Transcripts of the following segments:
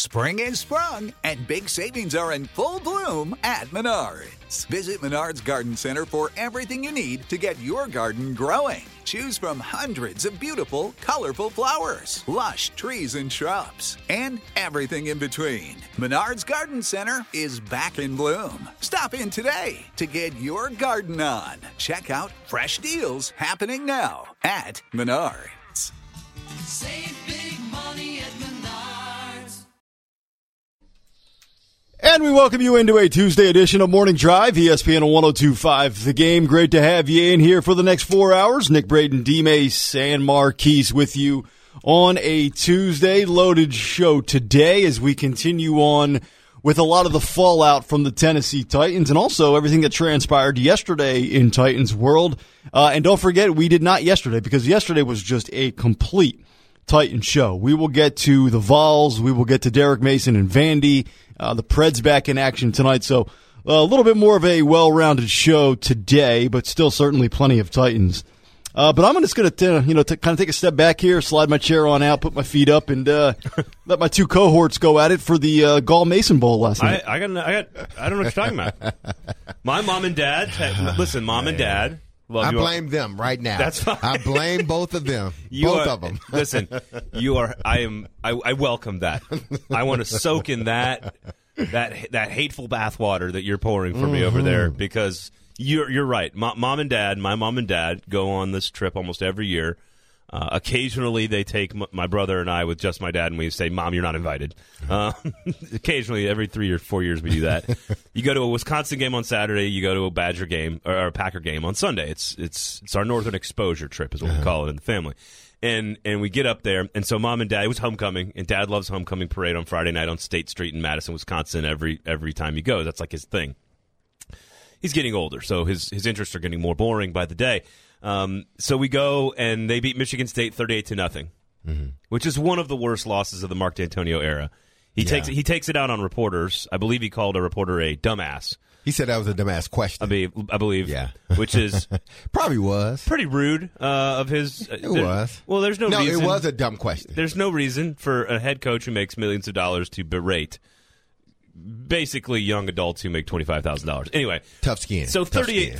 Spring is sprung, and big savings are in full bloom at Menards. Visit Menards Garden Center for everything you need to get your garden growing. Choose from hundreds of beautiful, colorful flowers, lush trees and shrubs, and everything in between. Menards Garden Center is back in bloom. Stop in today to get your garden on. Check out fresh deals happening now at Menards. Save big money at Menards. And we welcome you into a Tuesday edition of Morning Drive, ESPN 102.5 The Game. Great to have you in here for the next 4 hours. Nick Braden, D-Mace, and Marquise with you on a Tuesday. Loaded show today as we continue on with a lot of the fallout from the Tennessee Titans and also everything that transpired yesterday in Titans world. And don't forget, we did not yesterday because yesterday was just a complete Titan show. We will get to the Vols. We will get to Derek Mason and Vandy. The Preds back in action tonight. So a little bit more of a well-rounded show today, but still certainly plenty of Titans. But I'm just going to kind of take a step back here, slide my chair on out, put my feet up, and let my two cohorts go at it for the Gall Mason Bowl last night. I don't know what you're talking about. My mom and dad, listen, mom and dad. I blame them right now. That's fine. I blame both of them. Both of them. Listen, I welcome that. I want to soak in that hateful bathwater that you're pouring for me over there because you're right. My mom and dad go on this trip almost every year. Occasionally, they take my brother and I with just my dad, and we say, "Mom, you're not invited." Occasionally, every 3 or 4 years, we do that. You go to a Wisconsin game on Saturday. You go to a Badger game or a Packer game on Sunday. It's our Northern Exposure trip, is what we call it in the family. And we get up there, and so Mom and Dad, it was homecoming, and Dad loves homecoming parade on Friday night on State Street in Madison, Wisconsin. Every time he goes, that's like his thing. He's getting older, so his interests are getting more boring by the day. So we go, and they beat Michigan State 38-0, which is one of the worst losses of the Mark D'Antonio era. He takes it out on reporters. I believe he called a reporter a dumbass. He said that was a dumbass question. I believe. Yeah. Which is probably was pretty rude of his. It was. Well, there's no reason. It was a dumb question. There's no reason for a head coach who makes millions of dollars to berate basically young adults who make $25,000. Anyway. Tough skin. So 38-0,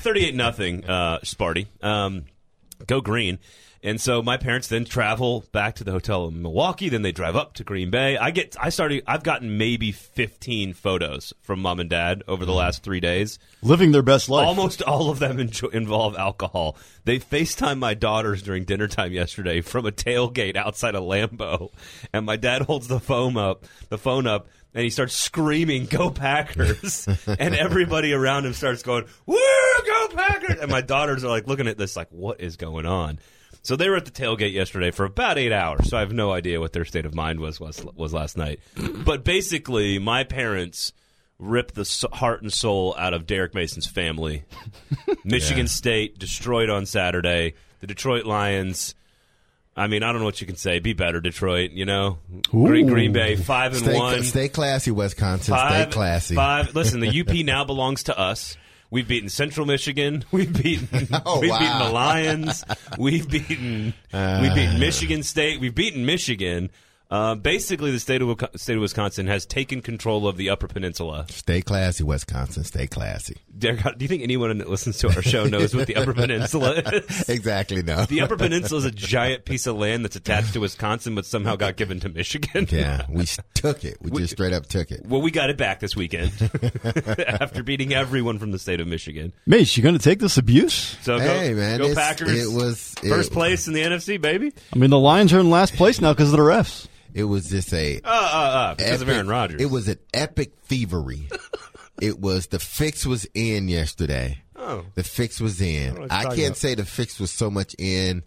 Sparty. Go Green. And so my parents then travel back to the hotel in Milwaukee. Then they drive up to Green Bay. I've gotten maybe 15 photos from Mom and Dad over the last 3 days. Living their best life. Almost all of them involve alcohol. They FaceTimed my daughters during dinner time yesterday from a tailgate outside of Lambeau. And my dad holds the phone up, and he starts screaming, "Go Packers!" And everybody around him starts going, "Woo, go Packers!" And my daughters are like looking at this like, what is going on? So they were at the tailgate yesterday for about 8 hours, so I have no idea what their state of mind was last night. But basically, my parents ripped the heart and soul out of Derek Mason's family. Michigan State destroyed on Saturday. The Detroit Lions, I mean, I don't know what you can say. Be better, Detroit, you know? Green Bay, 5-1. Stay classy, Wisconsin. Stay classy. Listen, the UP now belongs to us. We've beaten Central Michigan. We've beaten beaten the Lions. We've beaten Michigan State. We've beaten Michigan. Basically, the state of Wisconsin has taken control of the Upper Peninsula. Stay classy, Wisconsin. Stay classy. Derek, do you think anyone that listens to our show knows what the Upper Peninsula is? Exactly, no. The Upper Peninsula is a giant piece of land that's attached to Wisconsin, but somehow got given to Michigan. Yeah, we took it. We just straight up took it. Well, we got it back this weekend after beating everyone from the state of Michigan. Mace, you going to take this abuse? So go Packers. It was first place in the NFC, baby. I mean, the Lions are in last place now because of the refs. It was just because of Aaron Rodgers. It was an epic thievery. It was the fix was in yesterday. Oh, the fix was in. I can't say the fix was so much in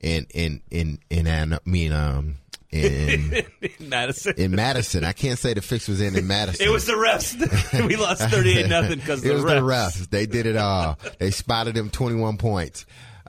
Madison. In Madison, I can't say the fix was in Madison. It was the refs. We lost 38-0 because it was the refs. They did it all. They spotted them 21 points.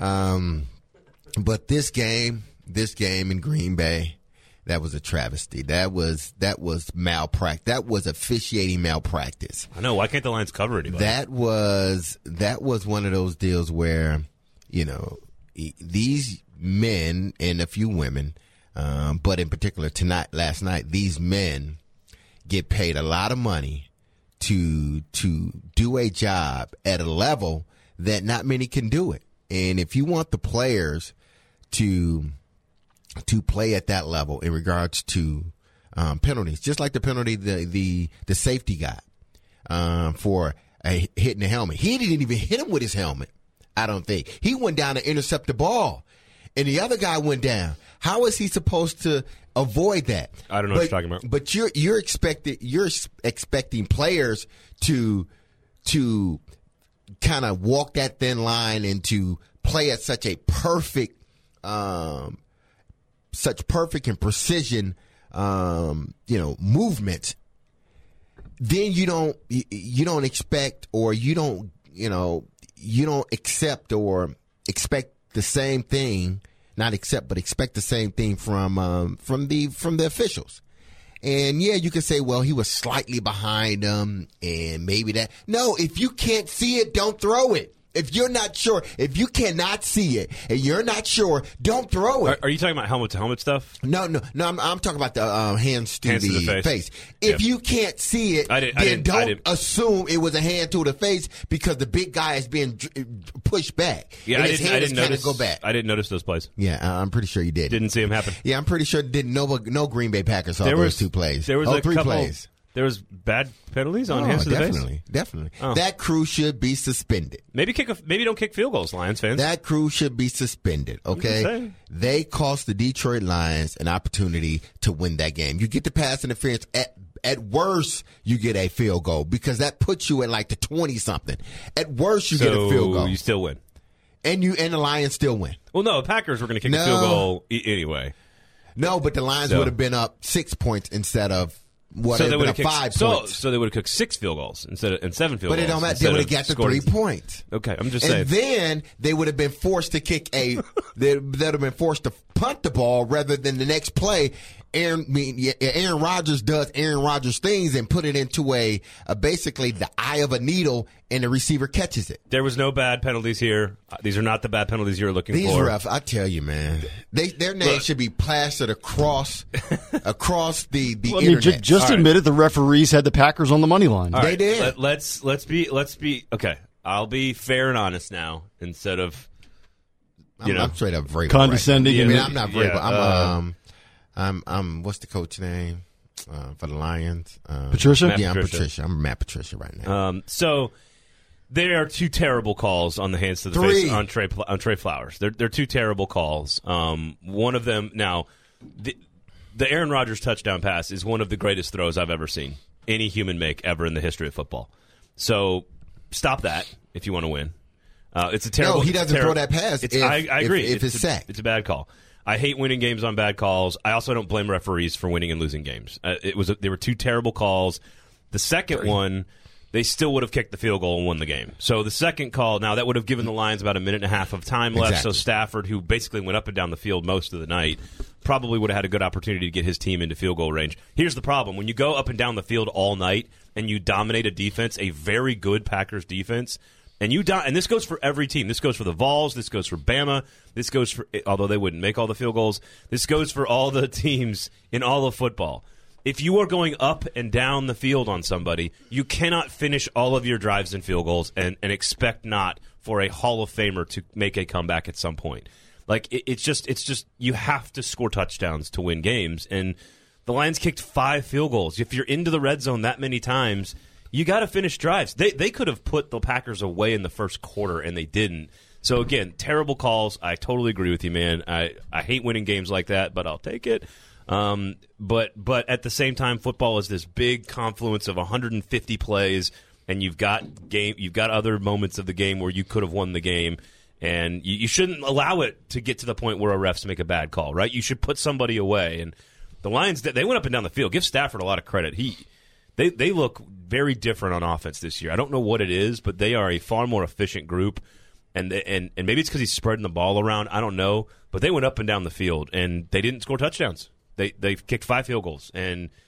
But this game in Green Bay. That was a travesty. That was malpractice. That was officiating malpractice. I know. Why can't the Lions cover anybody? That was one of those deals where, you know, these men and a few women, but in particular last night, these men get paid a lot of money to do a job at a level that not many can do it. And if you want the players to play at that level in regards to penalties, just like the penalty the safety got for hitting the helmet. He didn't even hit him with his helmet, I don't think. He went down to intercept the ball, and the other guy went down. How is he supposed to avoid that? I don't know what you're talking about. But you're expecting players to kind of walk that thin line and to play at such a perfect and precision, movement. Then you don't expect, or you don't accept or expect the same thing. Not accept, but expect the same thing from the officials. And yeah, you can say, well, he was slightly behind them, and maybe that. No, if you can't see it, don't throw it. If you're not sure, if you cannot see it and you're not sure, don't throw it. Are you talking about helmet-to-helmet stuff? No. I'm talking about the hands to the face. If you can't see it, then don't assume it was a hand to the face because the big guy is being pushed back. Yeah, and I his didn't hand is trying notice. to go back. I didn't notice those plays. Yeah, I'm pretty sure you did. Didn't see them happen. Yeah, I'm pretty sure no Green Bay Packers saw those two plays. There was three couple, plays. There was bad penalties on hands to the face. Definitely. Oh. That crew should be suspended. Maybe don't kick field goals, Lions fans. That crew should be suspended, okay? They cost the Detroit Lions an opportunity to win that game. You get the pass interference, at worst, you get a field goal because that puts you at like the 20-something. At worst, you get a field goal. You still win. And the Lions still win. Well, no, the Packers were going to kick a field goal anyway. No, but the Lions would have been up 6 points instead of so they would have 5 points. So they would have cooked 6 field goals and 7 field goals. But it don't matter. They would have got the 3 points. Okay, I'm just saying. And then they would have been forced to kick they would have been forced to punt the ball rather than the next play. Aaron Rodgers does Aaron Rodgers things and put it into basically the eye of a needle, and the receiver catches it. There was no bad penalties here. These are not the bad penalties you're looking for. These refs, I tell you, man, their names should be plastered across the internet. Just admit it. The referees had the Packers on the money line. They did. Let's be okay. I'll be fair and honest now instead of I'm straight up verbal. Condescending. Right. I mean, I'm not verbal. I'm what's the coach name for the Lions? Patricia? Yeah, I'm Patricia. I'm Matt Patricia right now. So there are 2 terrible calls on the hands to the face on Trey Flowers. They're 2 terrible calls. One of them now, the Aaron Rodgers touchdown pass is one of the greatest throws I've ever seen any human make ever in the history of football. So stop that if you want to win. It's a terrible. No, he doesn't throw that pass. I agree. If it's sacked, it's a bad call. I hate winning games on bad calls. I also don't blame referees for winning and losing games. They were 2 terrible calls. The second one, they still would have kicked the field goal and won the game. So the second call, now that would have given the Lions about a minute and a half of time left. Exactly. So Stafford, who basically went up and down the field most of the night, probably would have had a good opportunity to get his team into field goal range. Here's the problem. When you go up and down the field all night and you dominate a defense, a very good Packers defense, and this goes for every team. This goes for the Vols. This goes for Bama. This goes for, although they wouldn't make all the field goals, this goes for all the teams in all of football. If you are going up and down the field on somebody, you cannot finish all of your drives and field goals and expect not for a Hall of Famer to make a comeback at some point. Like it's just you have to score touchdowns to win games, and the Lions kicked 5 field goals. If you're into the red zone that many times, you got to finish drives. They could have put the Packers away in the first quarter, and they didn't. So, again, terrible calls. I totally agree with you, man. I hate winning games like that, but I'll take it. But at the same time, football is this big confluence of 150 plays, and you've got other moments of the game where you could have won the game, and you shouldn't allow it to get to the point where a refs make a bad call, right? You should put somebody away. And the Lions, they went up and down the field. Give Stafford a lot of credit. They look very different on offense this year. I don't know what it is, but they are a far more efficient group. And maybe it's because he's spreading the ball around. I don't know. But they went up and down the field, and they didn't score touchdowns. They kicked 5 field goals. And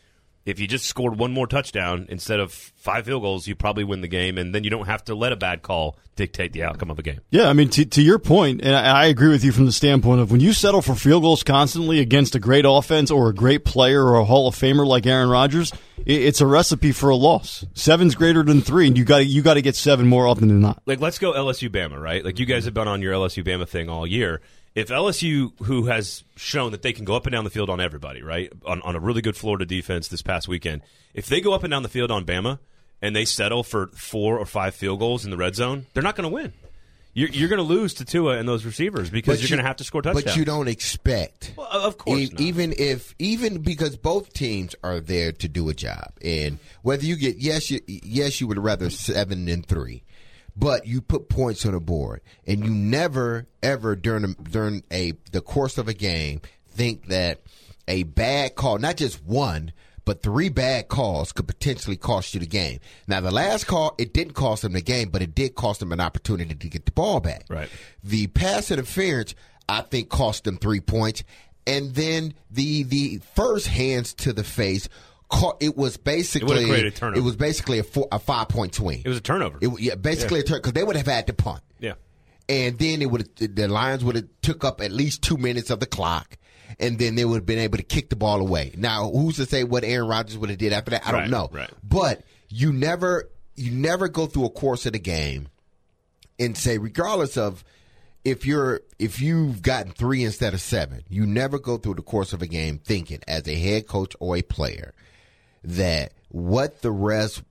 if you just scored one more touchdown instead of 5 field goals, you probably win the game, and then you don't have to let a bad call dictate the outcome of a game. Yeah, I mean, to your point, and I agree with you from the standpoint of when you settle for field goals constantly against a great offense or a great player or a Hall of Famer like Aaron Rodgers, it's a recipe for a loss. 7's greater than 3, and you got to get 7 more often than not. Like, let's go LSU Bama, right? Like, you guys have been on your LSU Bama thing all year. If LSU, who has shown that they can go up and down the field on everybody, right, on a really good Florida defense this past weekend, if they go up and down the field on Bama and they settle for 4 or 5 field goals in the red zone, they're not going to win. You're going to lose to Tua and those receivers because you're going to have to score touchdowns. But you don't expect. Well, of course not. Even because both teams are there to do a job, and whether you get you would rather 7 than 3. But you put points on the board, and you never, ever during the course of a game think that a bad call, not just one, but 3 bad calls could potentially cost you the game. Now, the last call, it didn't cost them the game, but it did cost them an opportunity to get the ball back. Right. The pass interference, I think, cost them 3 points, and then the first hands to the face. It was basically a turnover. It was basically a 5-point swing. It was a turnover. A turnover because they would have had to punt. Yeah, and then the Lions would have took up at least 2 minutes of the clock, and then they would have been able to kick the ball away. Now, who's to say what Aaron Rodgers would have did after that? I don't know. Right. But you never go through a course of the game and say, regardless of if you've gotten 3 instead of 7, you never go through the course of a game thinking as a head coach or a player that what the refs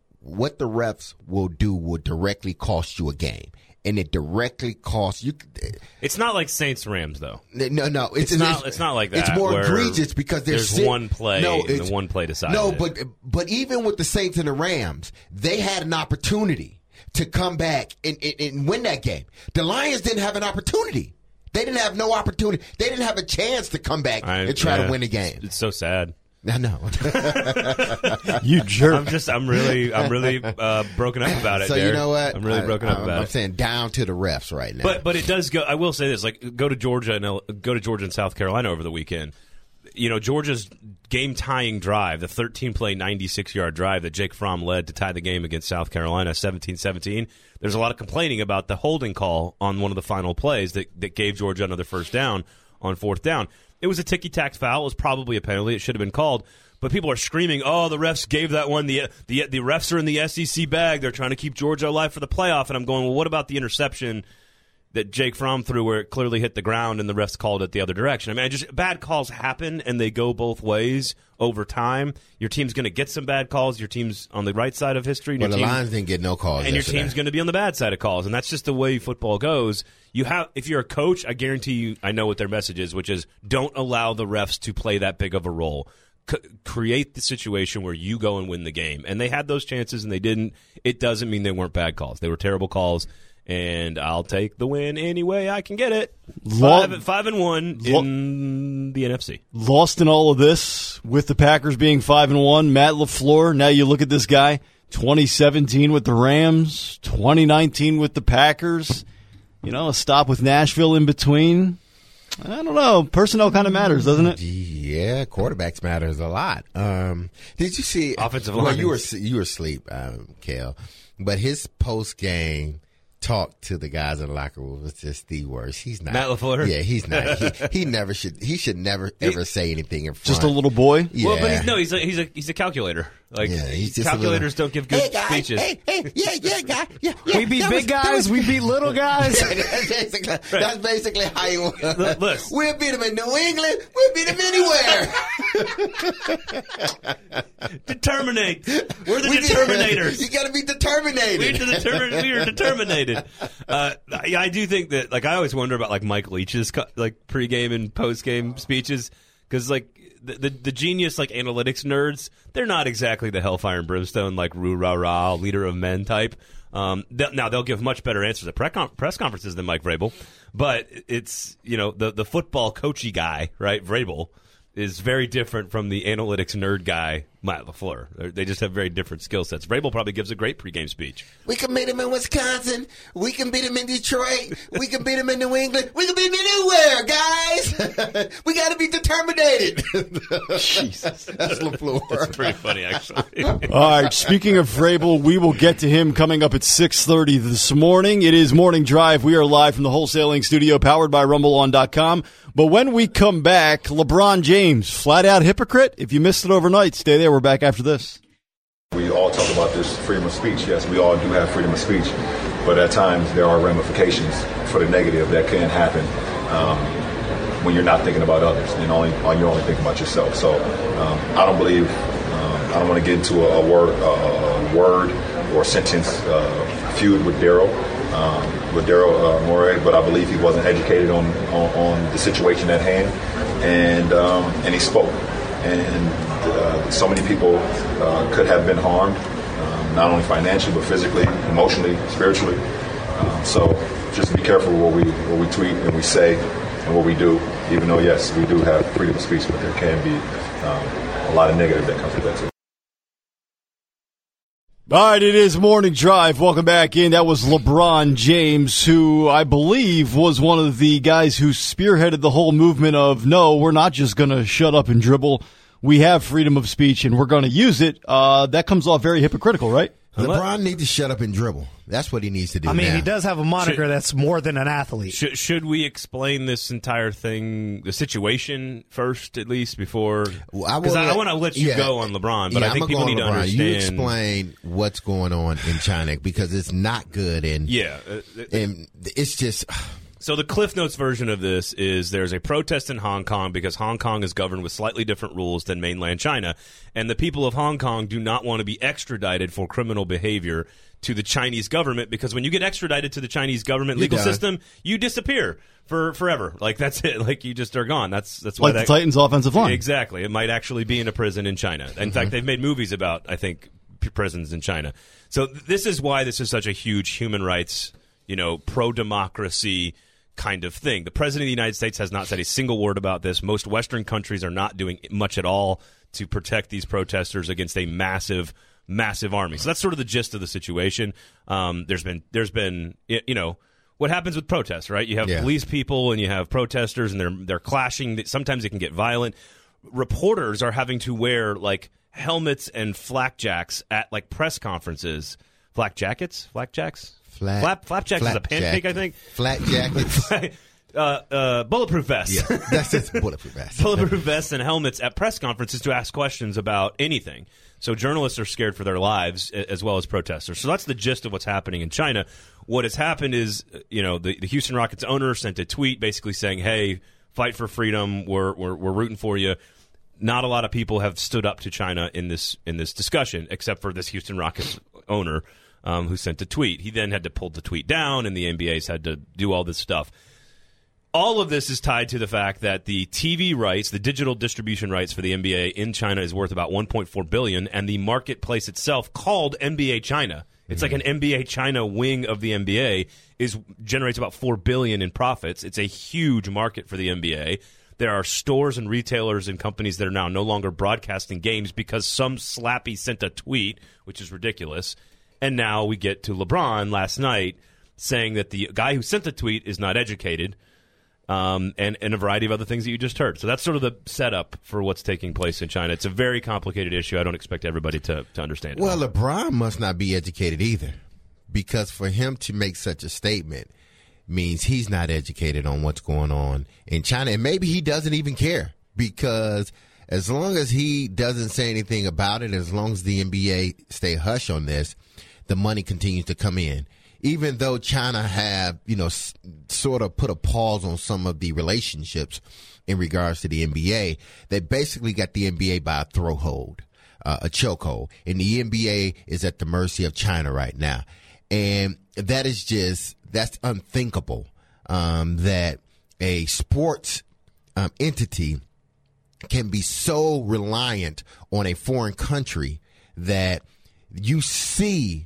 will do will directly cost you a game, and it directly costs you. It's not like Saints Rams though. No, it's not like that. It's more egregious because there's one play. And the one play decided. No, but even with the Saints and the Rams, they had an opportunity to come back and win that game. The Lions didn't have an opportunity. They didn't have no opportunity. They didn't have a chance to come back and try to win the game. It's so sad. I know. You jerk. I'm really broken up about it. So Derek. you know what? I'm really broken up about it. I'm saying down to the refs right now. But it does go. I will say this: like go to Georgia and South Carolina over the weekend. You know, Georgia's game-tying drive, the 13-play, 96-yard drive that Jake Fromm led to tie the game against South Carolina, 17-17. There's a lot of complaining about the holding call on one of the final plays that gave Georgia another first down on 4th down. It was a ticky-tack foul. It was probably a penalty. It should have been called. But people are screaming, "Oh, the refs gave that one. The refs are in the SEC bag. They're trying to keep Georgia alive for the playoff." And I'm going, well, what about the interception that Jake Fromm threw where it clearly hit the ground and the refs called it the other direction? I mean, bad calls happen, and they go both ways over time. Your team's going to get some bad calls. Your team's on the right side of history. Well, the Lions didn't get no calls. And your team's going to be on the bad side of calls. And that's just the way football goes. If you're a coach, I guarantee you, I know what their message is, which is don't allow the refs to play that big of a role. Create the situation where you go and win the game. And they had those chances, and they didn't. It doesn't mean they weren't bad calls. They were terrible calls. And I'll take the win any way I can get it. 5-1 in the NFC. Lost in all of this with the Packers being 5-1. Matt LaFleur. Now you look at this guy. 2017 with the Rams. 2019 with the Packers. You know, a stop with Nashville in between. I don't know. Personnel kind of matters, doesn't it? Yeah, quarterbacks matters a lot. Did you see offensive line? Well, you were asleep, Kel, but his post game talk to the guys in the locker room was just the worst. He's not Matt LaFleur. Yeah, he's not. He never should. He should never ever say anything in front. Just a little boy. Yeah. Well, but he's a calculator. Like he's just calculators don't give good speeches. Guy. Yeah. We beat big guys. We beat little guys. That's basically how you. Listen. We'll beat them in New England. We'll beat them anywhere. Determinate. We're the determinators. You got to be determinated. We are determinated. I do think that, like, I always wonder about like Mike Leach's like pregame and postgame speeches, because like the genius like analytics nerds, they're not exactly the hellfire and brimstone like roo rah rah leader of men type. Now they'll give much better answers at press conferences than Mike Vrabel, but it's, you know, the football coachy guy, right? Vrabel is very different from the analytics nerd guy Matt LaFleur. They just have very different skill sets. Vrabel probably gives a great pregame speech. We can beat them in Wisconsin. We can beat them in Detroit. We can beat them in New England. We can beat them anywhere, guys. We got to be determinated. Jesus. That's LaFleur. That's pretty funny, actually. All right, speaking of Vrabel, we will get to him coming up at 6:30 this morning. It is Morning Drive. We are live from the wholesaling studio powered by RumbleOn.com. But when we come back, LeBron James, flat out hypocrite. If you missed it overnight, stay there. We're back after this. We all talk about this freedom of speech. Yes, we all do have freedom of speech. But at times there are ramifications for the negative that can happen when you're not thinking about others and you're only thinking about yourself. So I don't believe, I don't want to get into a word or sentence feud with Daryl Morey, but I believe he wasn't educated on the situation at hand, and he spoke. And so many people could have been harmed, not only financially, but physically, emotionally, spiritually. So just be careful what we tweet and we say and what we do, even though, yes, we do have freedom of speech, but there can be a lot of negative that comes with that too. All right, it is Morning Drive. Welcome back in. That was LeBron James, who I believe was one of the guys who spearheaded the whole movement of, no, we're not just going to shut up and dribble. We have freedom of speech, and we're going to use it. That comes off very hypocritical, right? LeBron needs to shut up and dribble. That's what he needs to do. I mean, now. he does have a moniker that's more than an athlete. Should we explain this entire thing, the situation first, at least, before? Because I want to let you go on LeBron, but I think people need to understand. You explain what's going on in China because it's not good, and it's just. So the Cliff Notes version of this is there's a protest in Hong Kong because Hong Kong is governed with slightly different rules than mainland China, and the people of Hong Kong do not want to be extradited for criminal behavior to the Chinese government, because when you get extradited to the Chinese government legal system, you disappear for forever. Like, that's it. Like, you just are gone. That's why like the Titans' offensive line. Exactly. It might actually be in a prison in China. In fact, they've made movies about, I think, prisons in China. So this is why this is such a huge human rights, pro-democracy kind of thing. The President of the United States has not said a single word about this. Most Western countries are not doing much at all to protect these protesters against a massive army. So that's sort of the gist of the situation. There's been what happens with protests, right? You have police people and you have protesters, and they're clashing. Sometimes it can get violent. Reporters are having to wear like helmets and flakjacks at like press conferences. Flakjacks? Flapjacks is a pancake, I think. Flat jackets. Bulletproof vests. Yeah, that's just bulletproof vests. Bulletproof vests and helmets at press conferences to ask questions about anything. So journalists are scared for their lives as well as protesters. So that's the gist of what's happening in China. What has happened is, the Houston Rockets owner sent a tweet basically saying, "Hey, fight for freedom. We're rooting for you." Not a lot of people have stood up to China in this discussion, except for this Houston Rockets owner. Who sent a tweet. He then had to pull the tweet down, and the NBA's had to do all this stuff. All of this is tied to the fact that the TV rights, the digital distribution rights for the NBA in China is worth about $1.4 billion, and the marketplace itself, called NBA China, it's like an NBA China wing of the NBA, generates about $4 billion in profits. It's a huge market for the NBA. There are stores and retailers and companies that are now no longer broadcasting games because some slappy sent a tweet, which is ridiculous. And now we get to LeBron last night saying that the guy who sent the tweet is not educated, and a variety of other things that you just heard. So that's sort of the setup for what's taking place in China. It's a very complicated issue. I don't expect everybody to understand it. Well, LeBron must not be educated either, because for him to make such a statement means he's not educated on what's going on in China. And maybe he doesn't even care, because as long as he doesn't say anything about it, as long as the NBA stay hush on this, the money continues to come in. Even though China have, sort of put a pause on some of the relationships in regards to the NBA, they basically got the NBA by a throat hold, a chokehold. And the NBA is at the mercy of China right now. And that's unthinkable, that a sports entity can be so reliant on a foreign country that you see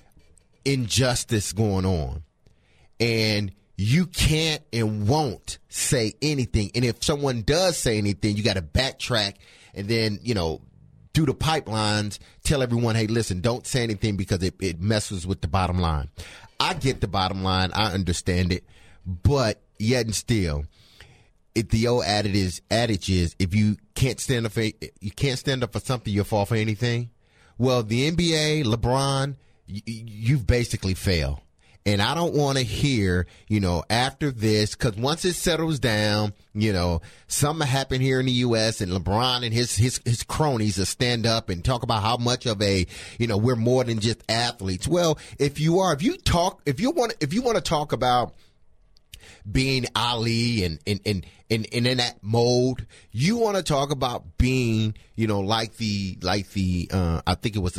injustice going on, and you can't and won't say anything. And if someone does say anything, you got to backtrack and then, through the pipelines, tell everyone, hey, listen, don't say anything because it messes with the bottom line. I get the bottom line. I understand it. But yet and still, the old adage is if you can't stand up for something, you'll fall for anything. Well, the NBA, LeBron, you've basically failed. And I don't want to hear, after this, because once it settles down, something happened here in the U.S. and LeBron and his cronies will stand up and talk about how much of we're more than just athletes. Well, if you want to talk about being Ali and in that mode, you want to talk about being, like the I think it was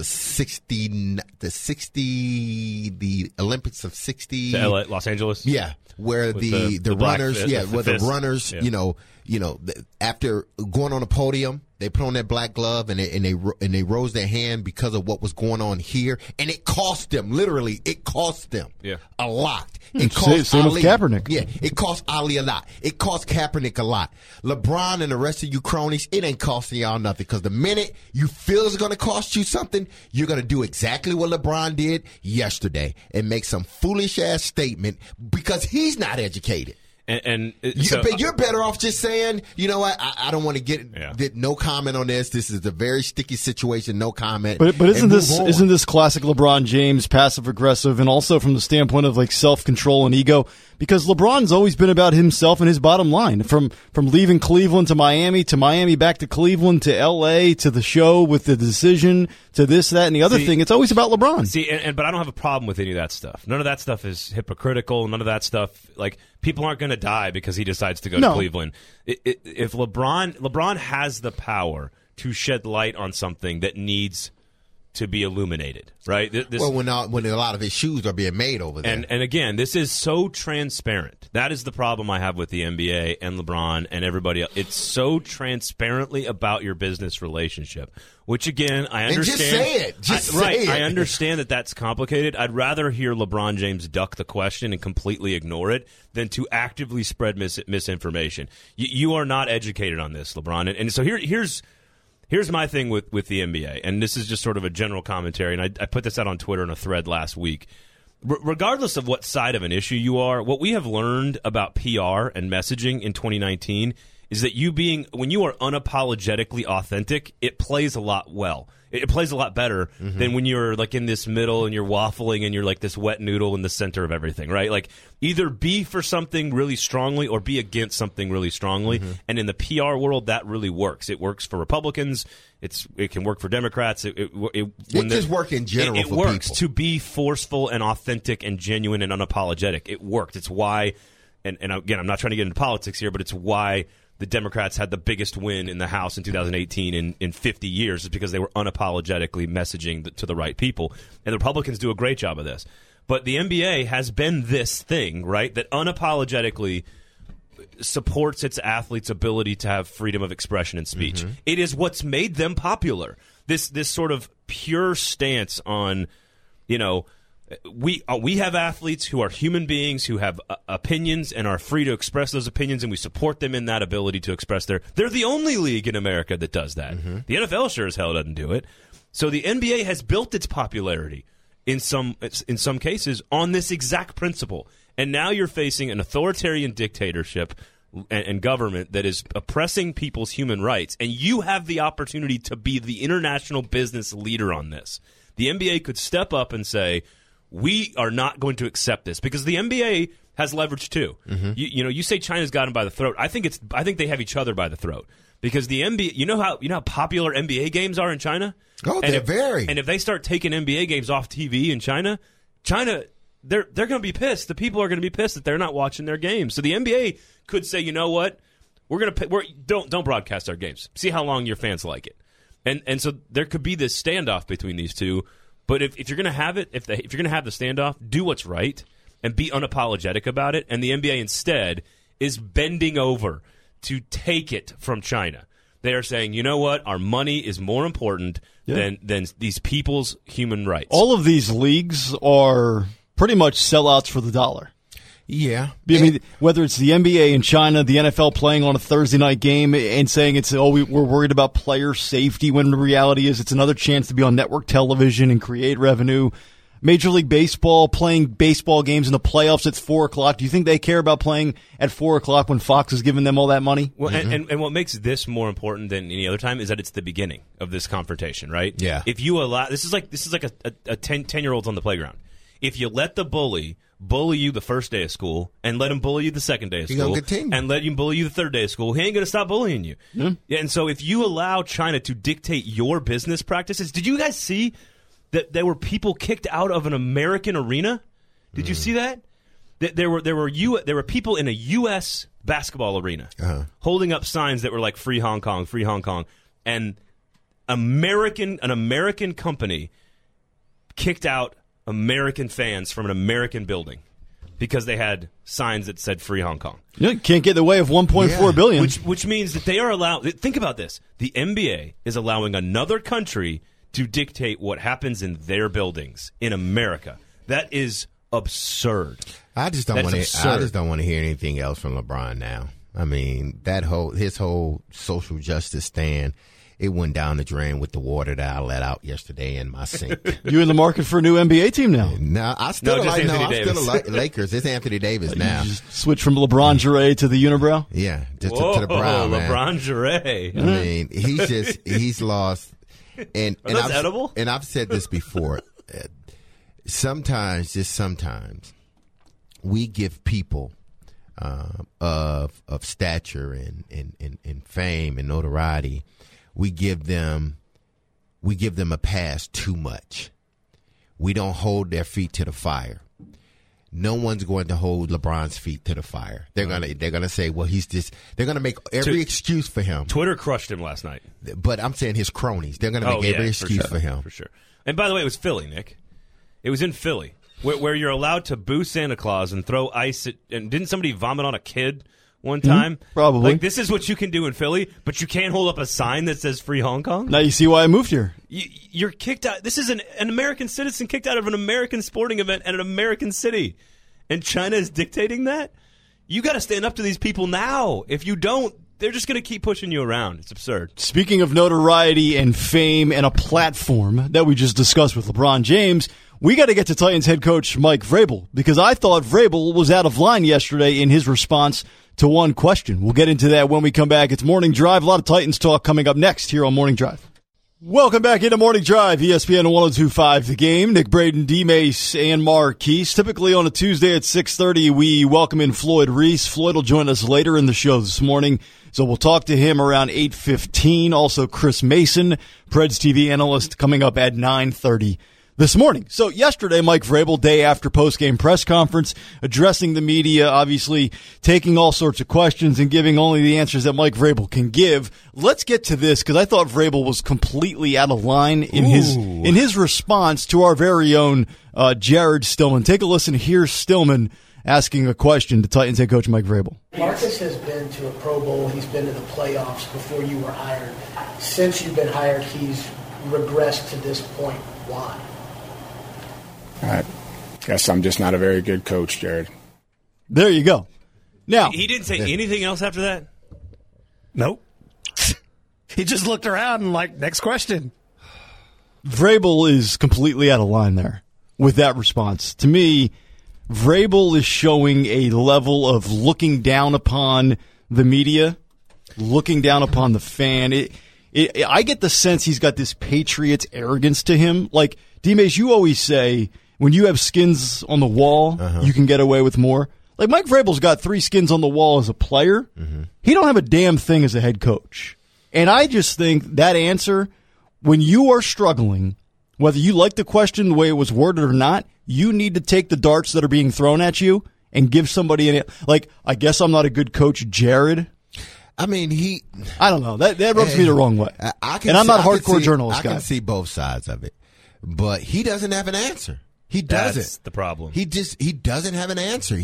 the Olympics of 60, the LA, Los Angeles, where the runners, the runners, after going on the podium, they put on that black glove and they rose their hand because of what was going on here, and it cost them a lot. It cost same Ali. with Kaepernick. Yeah, it cost Ali a lot. It cost Kaepernick a lot. LeBron and the rest of you cronies, it ain't costing y'all nothing, because the minute you feel it's going to cost you something, you're going to do exactly what LeBron did yesterday and make some foolish ass statement because he's not educated. But you're better off just saying, you know what, I don't want to get no comment on this. This is a very sticky situation. No comment. But isn't this classic LeBron James, passive aggressive, and also from the standpoint of like self control and ego? Because LeBron's always been about himself and his bottom line. From leaving Cleveland to Miami back to Cleveland to L.A. to the show with the decision to this, that, and the other thing. It's always about LeBron. But I don't have a problem with any of that stuff. None of that stuff is hypocritical. None of that stuff, like, people aren't going to die because he decides to go to Cleveland. If LeBron has the power to shed light on something that needs to be illuminated, right? When a lot of his shoes are being made over there. And again, this is so transparent. That is the problem I have with the NBA and LeBron and everybody else. It's so transparently about your business relationship, which again, I understand. And just say it. I understand that that's complicated. I'd rather hear LeBron James duck the question and completely ignore it than to actively spread misinformation. You are not educated on this, LeBron. And so Here's my thing with the NBA, and this is just sort of a general commentary, and I put this out on Twitter in a thread last week. Regardless of what side of an issue you are, what we have learned about PR and messaging in 2019 is that when you are unapologetically authentic, it plays a lot well. It plays a lot better than when you're like in this middle and you're waffling and you're like this wet noodle in the center of everything, right? Like either be for something really strongly or be against something really strongly. And in the PR world, that really works. It works for Republicans. It can work for Democrats. It just works in general it for works people. To be forceful and authentic and genuine and unapologetic. It worked. It's why, and again, I'm not trying to get into politics here, but it's why the Democrats had the biggest win in the House in 2018 in 50 years, is because they were unapologetically messaging to the right people. And the Republicans do a great job of this. But the NBA has been this thing, right, that unapologetically supports its athletes' ability to have freedom of expression and speech. It is what's made them popular. This sort of pure stance on, we have athletes who are human beings who have opinions and are free to express those opinions, and we support them in that ability to express they're the only league in America that does that. The NFL sure as hell doesn't do it. So the NBA has built its popularity in some cases on this exact principle. And now you're facing an authoritarian dictatorship and government that is oppressing people's human rights, and you have the opportunity to be the international business leader on this. The NBA could step up and say, we are not going to accept this, because the NBA has leverage too. You say China's got them by the throat. I think they have each other by the throat, because the NBA. You know how popular NBA games are in China. Oh, they're very. And if they start taking NBA games off TV in China, they're going to be pissed. The people are going to be pissed that they're not watching their games. So the NBA could say, you know what, don't broadcast our games. See how long your fans like it, and so there could be this standoff between these two. But if you're going to have it, if you're going to have the standoff, do what's right and be unapologetic about it. And the NBA instead is bending over to take it from China. They are saying, you know what, our money is more important than these people's human rights. All of these leagues are pretty much sellouts for the dollar. Yeah. I mean, whether it's the NBA in China, the NFL playing on a Thursday night game and saying we're worried about player safety, when the reality is it's another chance to be on network television and create revenue. Major League Baseball playing baseball games in the playoffs at 4 o'clock. Do you think they care about playing at 4 o'clock when Fox is giving them all that money? Well, and what makes this more important than any other time is that it's the beginning of this confrontation, right? Yeah. If you allow, this is like a 10-year-olds on the playground. If you let the bully you the first day of school and let him bully you the second day of school and let him bully you the third day of school, he ain't going to stop bullying you. Yeah, and so if you allow China to dictate your business practices, did you guys see that there were people kicked out of an American arena? Did you see that? There were people in a U.S. basketball arena holding up signs that were like "Free Hong Kong, Free Hong Kong," and an American company kicked out American fans from an American building because they had signs that said "Free Hong Kong." You can't get in the way of $1.4 billion. Which means that they are allowed. Think about this: the NBA is allowing another country to dictate what happens in their buildings in America. That is absurd. I just don't want to hear anything else from LeBron now. I mean, his whole social justice stand, it went down the drain with the water that I let out yesterday in my sink. You in the market for a new NBA team now? No, I still like Lakers. It's Anthony Davis now. You just switch from LeBron James to the unibrow? Yeah, just to the brown, man. LeBron James. I mean, he's lost. And those edible? And I've said this before. Sometimes we give people of stature and fame and notoriety, we give them a pass too much. We don't hold their feet to the fire. No one's going to hold LeBron's feet to the fire. They're gonna say, well, they're gonna make every excuse for him. Twitter crushed him last night. But I'm saying his cronies. They're gonna make every excuse for him. For sure. And by the way, it was Philly, Nick. It was in Philly, where you're allowed to boo Santa Claus and throw ice at, and didn't somebody vomit on a kid one time? Probably. Like, this is what you can do in Philly, but you can't hold up a sign that says "Free Hong Kong"? Now you see why I moved here. You're kicked out. This is an American citizen kicked out of an American sporting event at an American city. And China is dictating that? You got to stand up to these people now. If you don't, they're just going to keep pushing you around. It's absurd. Speaking of notoriety and fame and a platform that we just discussed with LeBron James, we got to get to Titans head coach Mike Vrabel, because I thought Vrabel was out of line yesterday in his response to one question. We'll get into that when we come back. It's Morning Drive. A lot of Titans talk coming up next here on Morning Drive. Welcome back into Morning Drive, ESPN 102.5 The Game. Nick Braden, D-Mace, and Marquise. Typically on a Tuesday at 6:30, we welcome in Floyd Reese. Floyd will join us later in the show this morning, so we'll talk to him around 8:15. Also, Chris Mason, Preds TV analyst, coming up at 9:30 this morning. So yesterday, Mike Vrabel, day after post-game press conference, addressing the media, obviously taking all sorts of questions and giving only the answers that Mike Vrabel can give. Let's get to this, because I thought Vrabel was completely out of line in his response to our very own Jared Stillman. Take a listen. Here's Stillman asking a question to Titans head coach Mike Vrabel. Marcus has been to a Pro Bowl. He's been to the playoffs before you were hired. Since you've been hired, he's regressed to this point. Why? I guess I'm just not a very good coach, Jared. There you go. Now, he didn't say anything else after that? Nope. He just looked around and next question. Vrabel is completely out of line there with that response. To me, Vrabel is showing a level of looking down upon the media, looking down upon the fan. I get the sense he's got this Patriots arrogance to him. Like, D-Mace, you always say, when you have skins on the wall, you can get away with more. Like, Mike Vrabel's got 3 skins on the wall as a player. He don't have a damn thing as a head coach. And I just think that answer, when you are struggling, whether you like the question the way it was worded or not, you need to take the darts that are being thrown at you and give somebody I guess I'm not a good coach, Jared. I mean, I don't know. That rubs me the wrong way. I'm not a hardcore journalist guy. I can see both sides of it. But he doesn't have an answer. He doesn't. That's the problem. He doesn't have an answer.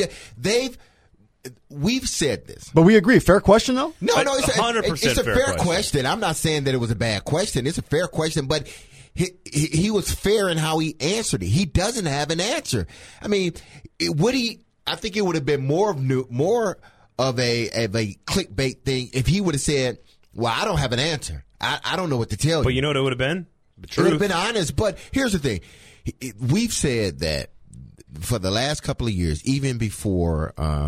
We've said this. But we agree. Fair question, though? No, it's 100% it's a fair question. I'm not saying that it was a bad question. It's a fair question, but he was fair in how he answered it. He doesn't have an answer. I mean, I think it would have been more of a clickbait thing if he would have said, "Well, I don't have an answer. I don't know what to tell you." But you know what it would have been? The It truth. would have been honest. But here's the thing: we've said that for the last couple of years, even before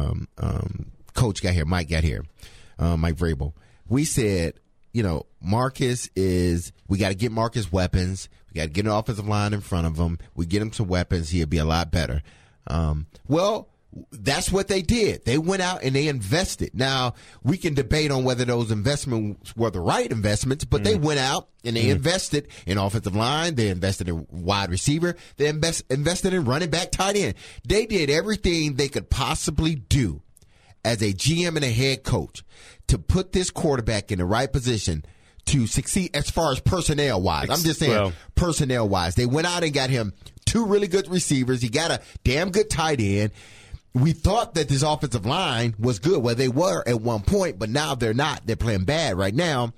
Coach got here, Mike got here, Mike Vrabel, we said, Marcus we got to get Marcus weapons. We got to get an offensive line in front of him. We get him some weapons, he'll be a lot better. Well, that's what they did. They went out and they invested. Now, we can debate on whether those investments were the right investments, but they went out and they invested in offensive line. They invested in wide receiver. They invested in running back, tight end. They did everything they could possibly do as a GM and a head coach to put this quarterback in the right position to succeed as far as personnel-wise. I'm just saying personnel-wise. They went out and got him 2 really good receivers. He got a damn good tight end. We thought that this offensive line was good. Well, they were at one point, but now they're not. They're playing bad right now.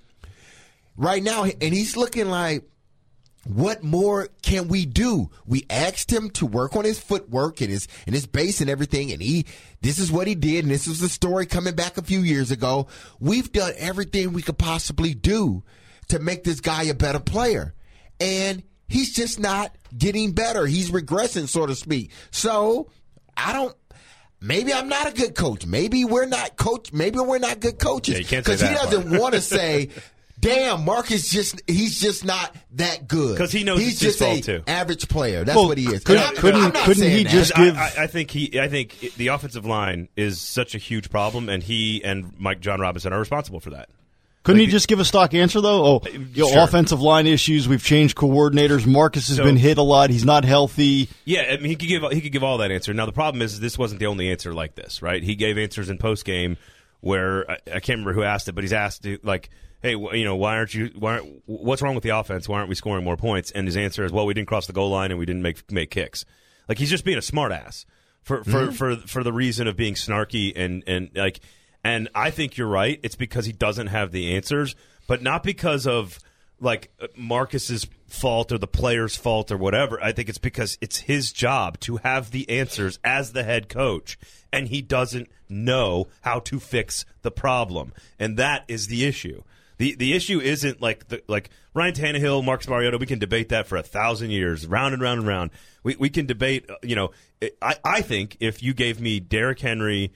And he's looking like, what more can we do? We asked him to work on his footwork and his base and everything, and this is what he did, and this was the story coming back a few years ago. We've done everything we could possibly do to make this guy a better player, and he's just not getting better. He's regressing, so to speak. So maybe I'm not a good coach. Maybe we're not good coaches. Yeah, you can't say because he that doesn't want to say, damn, Marcus he's just not that good. Because he knows he's it's his just fault a too. Average player. That's what he is. Couldn't he just give? I think the offensive line is such a huge problem, and he and John Robinson are responsible for that. Couldn't he just give a stock answer, though? Sure. Offensive line issues. We've changed coordinators. Marcus has been hit a lot. He's not healthy. Yeah, I mean, he could give all that answer. Now, the problem is this wasn't the only answer like this, right? He gave answers in post game where I can't remember who asked it, but he's asked like, "Hey, what's wrong with the offense? Why aren't we scoring more points?" And his answer is, "Well, we didn't cross the goal line and we didn't make kicks." Like, he's just being a smartass for the reason of being snarky and like. And I think you're right. It's because he doesn't have the answers, but not because of like Marcus's fault or the player's fault or whatever. I think it's because it's his job to have the answers as the head coach, and he doesn't know how to fix the problem, and that is the issue. The issue isn't like Ryan Tannehill, Marcus Mariota. We can debate that for 1,000 years, round and round and round. We can debate. I think if you gave me Derrick Henry,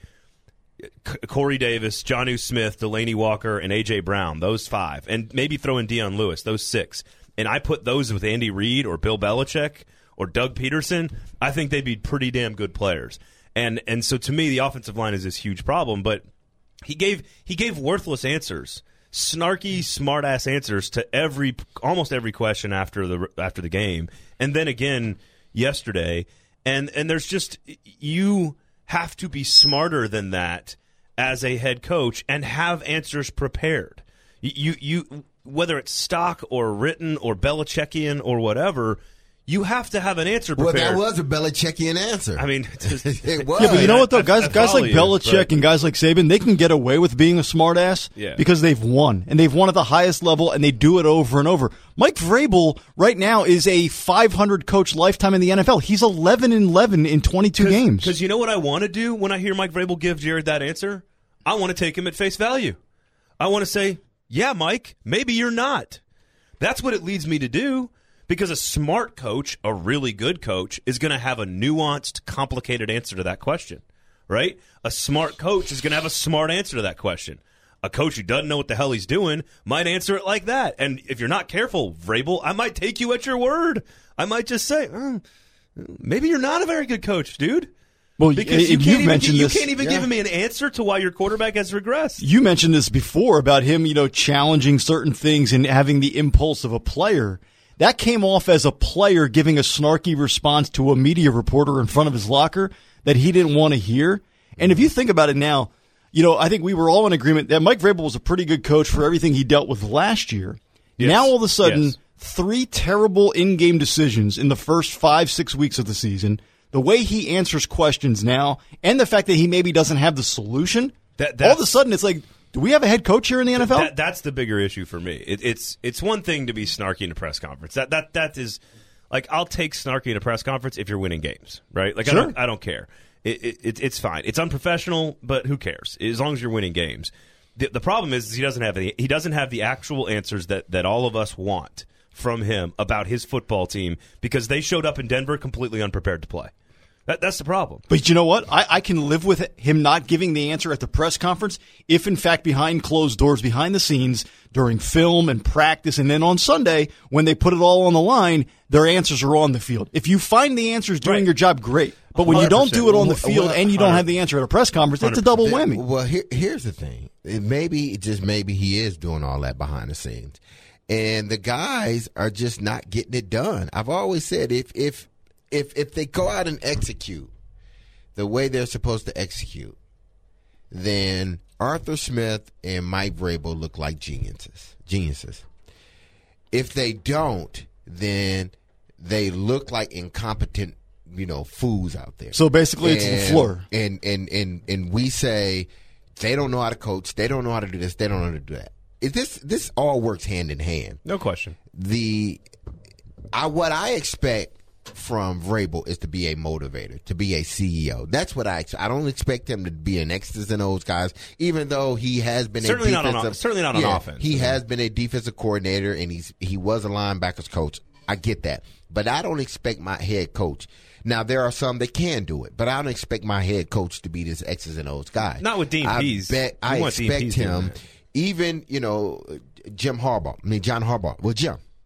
Corey Davis, Jonnu Smith, Delaney Walker, and A.J. Brown, those 5, and maybe throw in Deion Lewis, those 6, and I put those with Andy Reid or Bill Belichick or Doug Peterson, I think they'd be pretty damn good players. And so to me, the offensive line is this huge problem, but he gave worthless answers, snarky, smart-ass answers to almost every question after the game, and then again yesterday, and there's just you have to be smarter than that as a head coach and have answers prepared. You whether it's stock or written or Belichickian or whatever, you have to have an answer prepared. Well, that was a Belichickian answer. I mean, it was. Yeah, but you know what, though? Guys like you, Belichick and guys like Saban, they can get away with being a smartass because they've won. And they've won at the highest level, and they do it over and over. Mike Vrabel right now is a 500 coach lifetime in the NFL. He's 11-11 in 22 games. Because you know what I want to do when I hear Mike Vrabel give Jared that answer? I want to take him at face value. I want to say, yeah, Mike, maybe you're not. That's what it leads me to do. Because a smart coach, a really good coach, is going to have a nuanced, complicated answer to that question, right? A smart coach is going to have a smart answer to that question. A coach who doesn't know what the hell he's doing might answer it like that. And if you're not careful, Vrabel, I might take you at your word. I might just say, maybe you're not a very good coach, dude. Well, because you can't even yeah. give me an answer to why your quarterback has regressed. You mentioned this before about him, challenging certain things and having the impulse of a player. That came off as a player giving a snarky response to a media reporter in front of his locker that he didn't want to hear. And if you think about it now, I think we were all in agreement that Mike Vrabel was a pretty good coach for everything he dealt with last year. Yes. Now, all of a sudden, 3 terrible in-game decisions in the first 5-6 weeks of the season, the way he answers questions now, and the fact that he maybe doesn't have the solution, all of a sudden it's like, do we have a head coach here in the NFL? That's the bigger issue for me. It's one thing to be snarky in a press conference. That is like, I'll take snarky in a press conference if you're winning games, right? Like, sure. I don't care. It's fine. It's unprofessional, but who cares? As long as you're winning games. The problem is he doesn't have the actual answers that all of us want from him about his football team, because they showed up in Denver completely unprepared to play. That's the problem. But you know what? I can live with him not giving the answer at the press conference if, in fact, behind closed doors, behind the scenes, during film and practice, and then on Sunday, when they put it all on the line, their answers are on the field. If you find the answers doing your job, great. But when you don't do it on the field and you don't have the answer at a press conference, it's a double whammy. Well, here's the thing. Maybe he is doing all that behind the scenes. And the guys are just not getting it done. I've always said if they go out and execute the way they're supposed to execute, then Arthur Smith and Mike Vrabel look like geniuses. If they don't, then they look like incompetent, fools out there. So basically, it's LaFleur. And we say they don't know how to coach. They don't know how to do this. They don't know how to do that. This all works hand in hand. No question. What I expect from Vrabel is to be a motivator, to be a CEO. That's what I don't expect him to be an X's and O's guys, even though he has been certainly not on offense. He has been a defensive coordinator, and he was a linebackers coach. I get that. But I don't expect my head coach. Now, there are some that can do it, but I don't expect my head coach to be this X's and O's guy. Not with Dean Pease. I expect him, even, John Harbaugh. Well,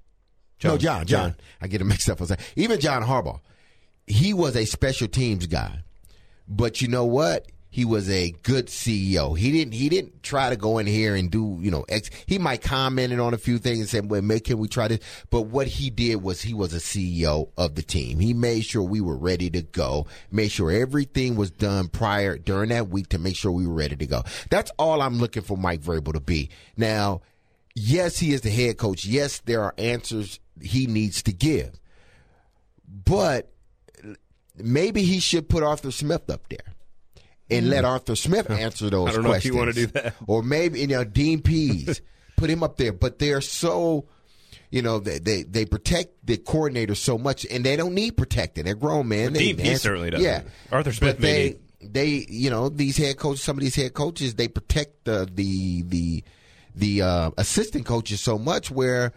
John. I get him mixed up. Even John Harbaugh, he was a special teams guy. But you know what? He was a good CEO. He didn't try to go in here and do, he might comment on a few things and say, well, can we try this? But what he did was he was a CEO of the team. He made sure we were ready to go, made sure everything was done during that week to make sure we were ready to go. That's all I'm looking for Mike Vrabel to be. Now, yes, he is the head coach. Yes, there are answers he needs to give. But maybe he should put Arthur Smith up there and let Arthur Smith answer those questions. I don't know if you want to do that. Or maybe, Dean Pease, put him up there. But they're so, they protect the coordinator so much, and they don't need protecting. They're grown men. Dean Pease certainly doesn't. Yeah. Arthur Smith maybe. These head coaches, some of these head coaches, they protect the assistant coaches so much where,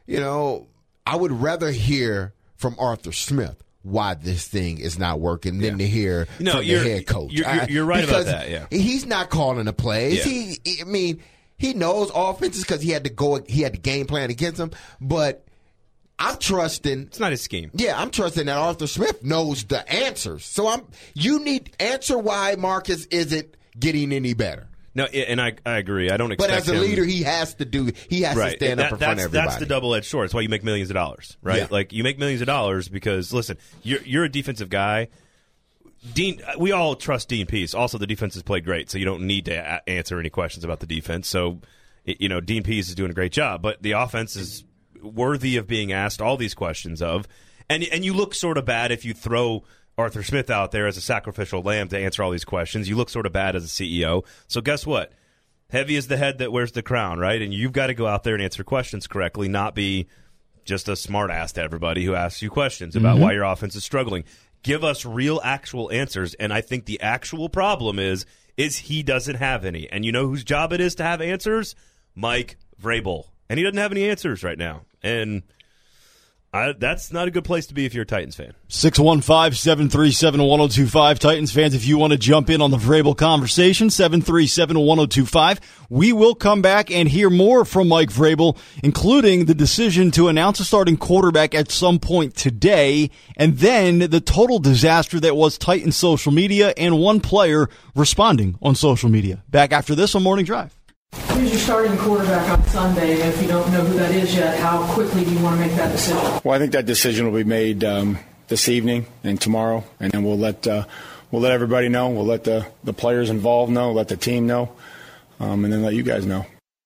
I would rather hear from Arthur Smith why this thing is not working than to hear from the head coach. You're right about that, yeah. He's not calling the plays. Yeah. He knows offenses because he had the game plan against them, but I'm trusting. It's not his scheme. Yeah, I'm trusting that Arthur Smith knows the answers. So you need answer why Marcus isn't getting any better. No, and I agree. I don't expect him. But as a leader, he has to stand up in front of everybody. That's the double-edged sword. That's why you make millions of dollars, right? Yeah. Like, you make millions of dollars because, listen, you're a defensive guy. We all trust Dean Pease. Also, the defense has played great, so you don't need to answer any questions about the defense. So, Dean Pease is doing a great job, but the offense is worthy of being asked all these questions of. And you look sort of bad if you throw Arthur Smith out there as a sacrificial lamb to answer all these questions. You look sort of bad as a CEO. So guess what? Heavy is the head that wears the crown, right? And you've got to go out there and answer questions correctly, not be just a smart ass to everybody who asks you questions about why your offense is struggling. Give us real, actual answers. And I think the actual problem is he doesn't have any. And you know whose job it is to have answers? Mike Vrabel. And he doesn't have any answers right now. And that's not a good place to be if you're a Titans fan. 615-737-1025. Titans fans, if you want to jump in on the Vrabel conversation, 737-1025. We will come back and hear more from Mike Vrabel, including the decision to announce a starting quarterback at some point today, and then the total disaster that was Titans social media and one player responding on social media. Back after this on Morning Drive. Who's your starting quarterback on Sunday? And if you don't know who that is yet, how quickly do you want to make that decision? Well, I think that decision will be made this evening and tomorrow, and then we'll let everybody know. We'll let the players involved know, let the team know, and then let you guys know.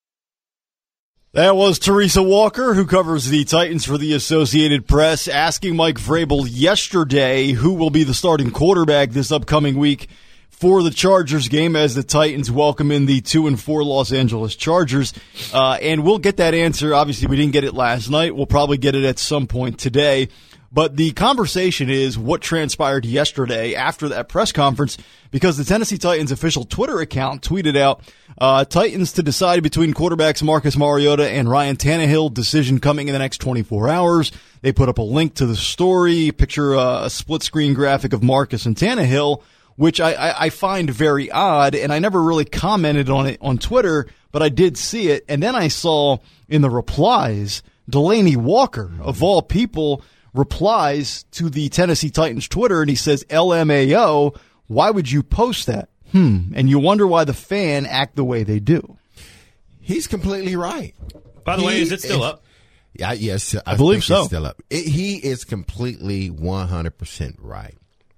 That was Teresa Walker, who covers the Titans for the Associated Press, asking Mike Vrabel yesterday who will be the starting quarterback this upcoming week for the Chargers game as the Titans welcome in the 2-4 Los Angeles Chargers. And we'll get that answer. Obviously, we didn't get it last night. We'll probably get it at some point today. But the conversation is what transpired yesterday after that press conference, because the Tennessee Titans official Twitter account tweeted out, Titans to decide between quarterbacks Marcus Mariota and Ryan Tannehill, decision coming in the next 24 hours. They put up a link to the story, picture a split screen graphic of Marcus and Tannehill, which I find very odd, and I never really commented on it on Twitter, but I did see it. And then I saw in the replies, Delaney Walker, of all people, replies to the Tennessee Titans Twitter, and he says, LMAO, why would you post that? And you wonder why the fan act the way they do. He's completely right. By the way, is it still up? Yes, I believe think so. It's still up. He is completely 100% right.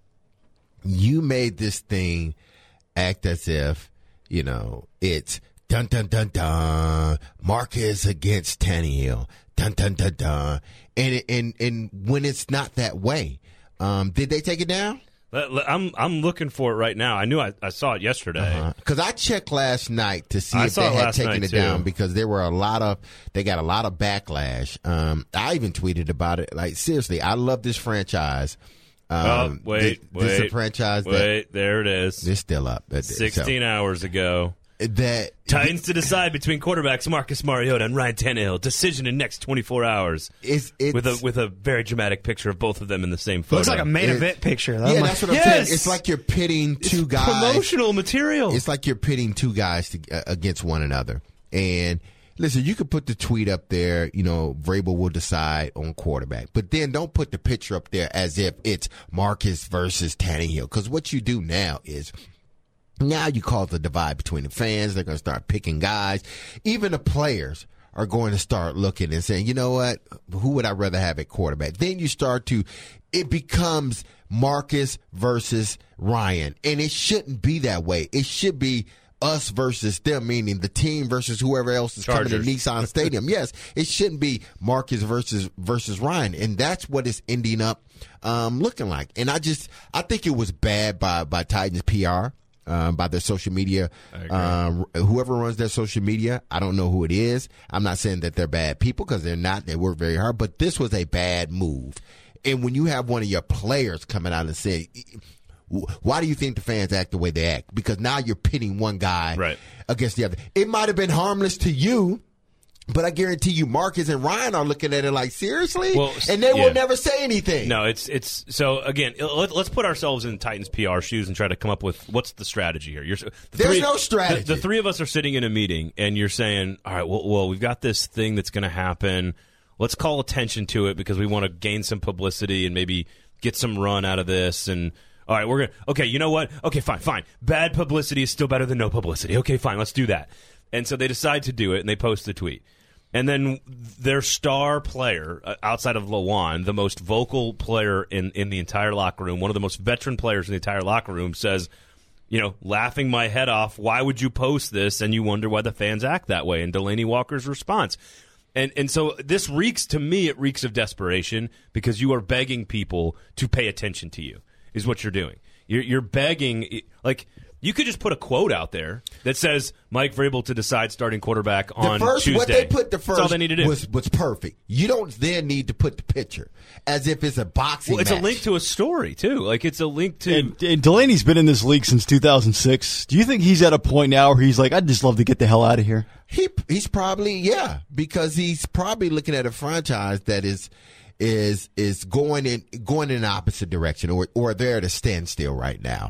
You made this thing act as if, it's dun, dun, dun, dun, Marcus against Tannehill, dun, dun, dun, dun. And when it's not that way, did they take it down? I'm looking for it right now. I knew I saw it yesterday. Because I checked last night to see if they had taken it down, because there were they got a lot of backlash. I even tweeted about it. Like, seriously, I love this franchise. This is a franchise there it is. It's still up. 16 hours ago. That Titans to decide between quarterbacks Marcus Mariota and Ryan Tannehill. Decision in next 24 hours. It's with a very dramatic picture of both of them in the same photo. Looks like a main event picture. That's what I'm saying. It's like you're pitting two guys. Promotional material. It's like you're pitting two guys against one another. And listen, you could put the tweet up there, Vrabel will decide on quarterback. But then don't put the picture up there as if it's Marcus versus Tannehill. Because what you do now is, now you cause the divide between the fans. They're going to start picking guys. Even the players are going to start looking and saying, you know what, who would I rather have at quarterback? Then you it becomes Marcus versus Ryan. And it shouldn't be that way. It should be us versus them, meaning the team versus whoever else is coming to Nissan Stadium. Yes, it shouldn't be Marcus versus Ryan. And that's what it's ending up looking like. And I think it was bad by Titans PR. By their social media, whoever runs their social media, I don't know who it is. I'm not saying that they're bad people, because they're not. They work very hard, but this was a bad move. And when you have one of your players coming out and saying, why do you think the fans act the way they act? Because now you're pitting one guy against the other. It might have been harmless to you, but I guarantee you Marcus and Ryan are looking at it like, seriously? And they will never say anything. No, it's so, again, let's put ourselves in Titans PR shoes and try to come up with what's the strategy here. There's no strategy. The three of us are sitting in a meeting, and you're saying, all right, well, we've got this thing that's going to happen. Let's call attention to it because we want to gain some publicity and maybe get some run out of this. And all right, okay, you know what? Okay, fine. Bad publicity is still better than no publicity. Okay, fine, let's do that. And so they decide to do it, and they post the tweet. And then their star player, outside of Lawan, the most vocal player in the entire locker room, one of the most veteran players in the entire locker room, says, laughing my head off, why would you post this? And you wonder why the fans act that way. And Delaney Walker's response. And so this reeks of desperation, because you are begging people to pay attention to you, is what you're doing. You're begging, like, you could just put a quote out there that says Mike Vrabel to decide starting quarterback on Tuesday. What they put That's all they need to do. was perfect. You don't then need to put the picture as if it's a boxing match. It's a link to a story, too. Like, it's a link to... And Delaney's been in this league since 2006. Do you think he's at a point now where he's like, I'd just love to get the hell out of here? He's probably, because he's probably looking at a franchise that is going in the opposite direction, or they're at a standstill right now.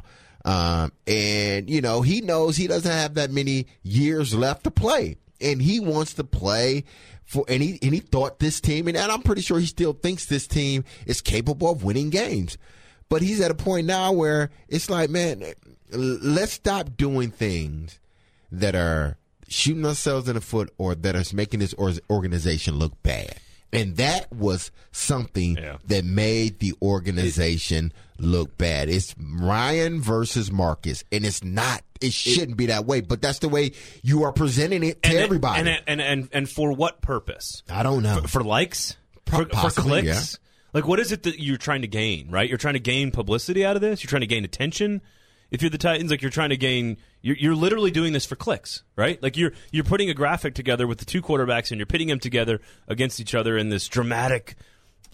And he knows he doesn't have that many years left to play, and he wants to play and he thought this team, and I'm pretty sure he still thinks this team is capable of winning games. But he's at a point now where it's like, man, let's stop doing things that are shooting ourselves in the foot or that are making this organization look bad. And that was something that made the organization look bad. It's Ryan versus Marcus, and it's not. It shouldn't be that way, but that's the way you are presenting it to everybody. And for what purpose? I don't know. For likes? For clicks? Yeah. Like, what is it that you're trying to gain, right? You're trying to gain publicity out of this? You're trying to gain attention? If you're the Titans, like, you're trying to gain, you're literally doing this for clicks, right? Like, you're putting a graphic together with the two quarterbacks, and you're pitting them together against each other in this dramatic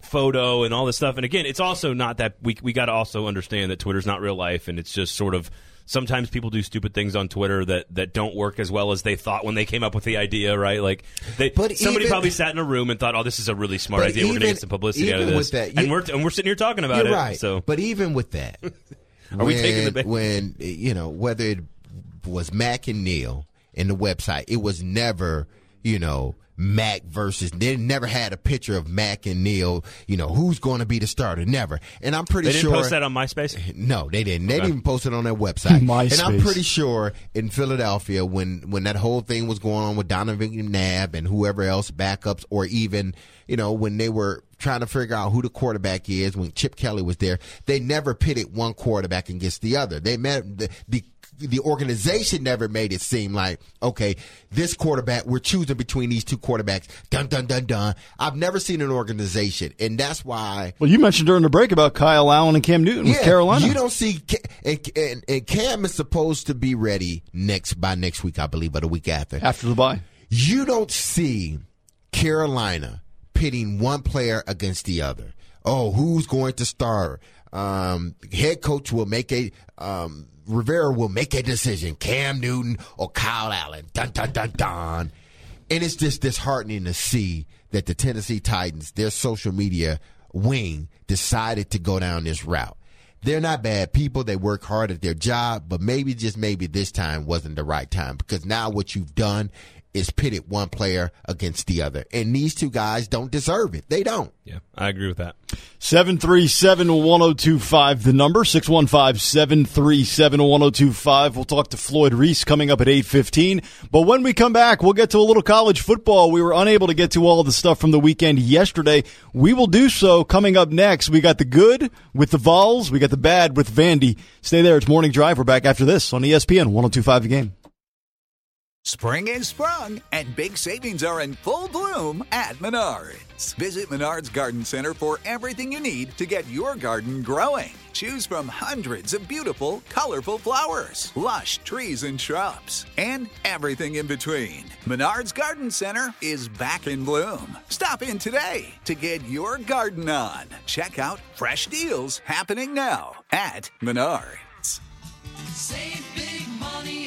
photo and all this stuff. And again, it's also not that we got to also understand that Twitter's not real life, and it's just sort of sometimes people do stupid things on Twitter that don't work as well as they thought when they came up with the idea, right? Like somebody probably sat in a room and thought, "Oh, this is a really smart idea. We're going to get some publicity out of this." That, and we're sitting here talking about it. Right. So, but even with that, we taking the bait? When whether it was Mac and Neil in the website, it was never Mac versus. They never had a picture of Mac and Neil. Who's going to be the starter? Never. And I'm pretty sure they didn't post that on MySpace. No, they didn't. They didn't even post it on their website. MySpace. And I'm pretty sure in Philadelphia, when that whole thing was going on with Donovan McNabb and whoever else backups, or even when they were trying to figure out who the quarterback is, when Chip Kelly was there, they never pitted one quarterback against the other. They met the organization never made it seem like, okay, this quarterback, we're choosing between these two quarterbacks. Dun, dun, dun, dun. I've never seen an organization, and that's why. Well, you mentioned during the break about Kyle Allen and Cam Newton with Carolina. You don't see, and Cam is supposed to be ready by next week, I believe, or the week after. After the bye. You don't see Carolina pitting one player against the other. Oh, who's going to start? Head coach will make Rivera will make a decision, Cam Newton or Kyle Allen. Dun, dun, dun, dun. And it's just disheartening to see that the Tennessee Titans, their social media wing, decided to go down this route. They're not bad people. They work hard at their job, but maybe this time wasn't the right time, because now what you've done is pitted one player against the other. And these two guys don't deserve it. They don't. Yeah, I agree with that. 737-1025, the number, 615-737-1025. We'll talk to Floyd Reese coming up at 8:15. But when we come back, we'll get to a little college football. We were unable to get to all the stuff from the weekend yesterday. We will do so coming up next. We got the good with the Vols. We got the bad with Vandy. Stay there. It's Morning Drive. We're back after this on ESPN 1025 The Game. Spring is sprung, and big savings are in full bloom at Menards. Visit Menards Garden Center for everything you need to get your garden growing. Choose from hundreds of beautiful, colorful flowers, lush trees and shrubs, and everything in between. Menards Garden Center is back in bloom. Stop in today to get your garden on. Check out fresh deals happening now at Menards. Save big money